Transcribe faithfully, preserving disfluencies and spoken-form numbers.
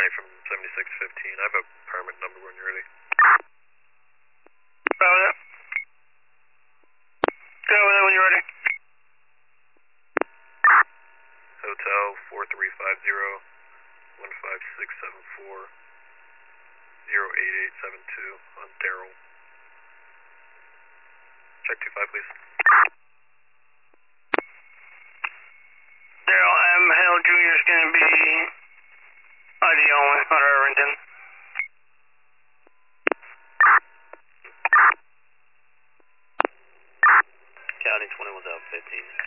Johnny from seventy-six fifteen. I have a permit number when you're ready. Go with it. Go with it when you're ready. Hotel four three five zero, one five six seven four, zero eight eight seven two on Daryl. Check two five, please. Daryl M. Hale Junior is going to be I D only, not Irvington. County twenty-one's out fifteen.